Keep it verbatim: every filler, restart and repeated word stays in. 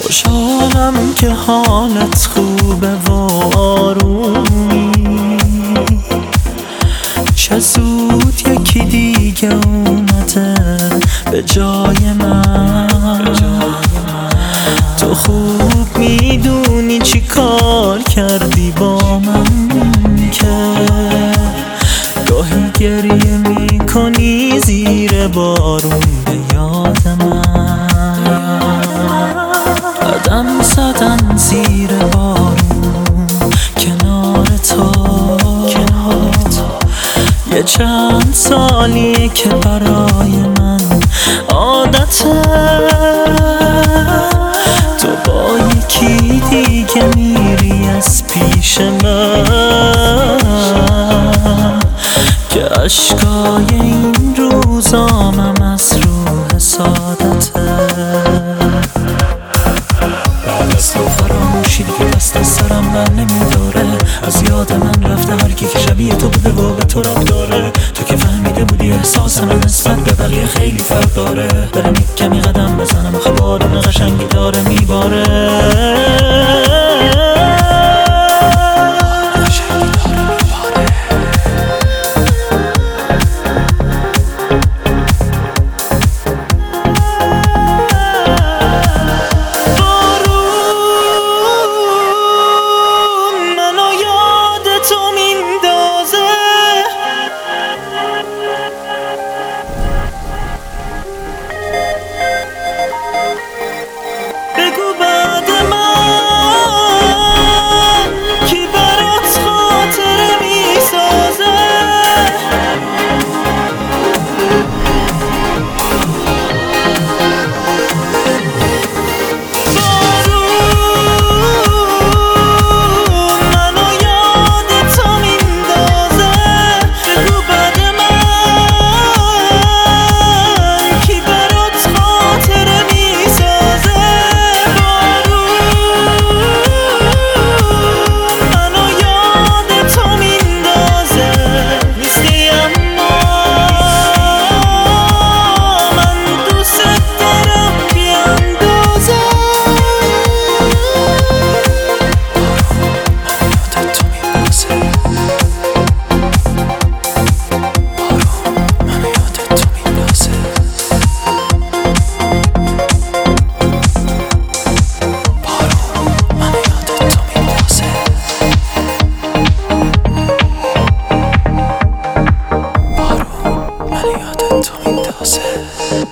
خوشحالم که حالت خوبه و آرومی، چه زود یکی دیگه اومده به جای من. تو خوب میدونی چی کار کردی با من که گاهی گریه میکنی زیر بارون به یاد من. قدم زدن زیر بارون کنار تو، یه چند سالیه که برای من عادته. تو با یکی دیگه میری از پیش من که اشکای این روزامم از روح سعادته. بعد از تو فراموشی دیگه دست از سرم بر نمیداره، از یاد من رفته هر کی که شبیه تو بوده و به تو رب داره. تو که فهمیده بودی احساس من نسبت به بقیه خیلی فرق داره. برم یک کمی قدم بزنم آخه بارون قشنگی داره میباره. تو میندازه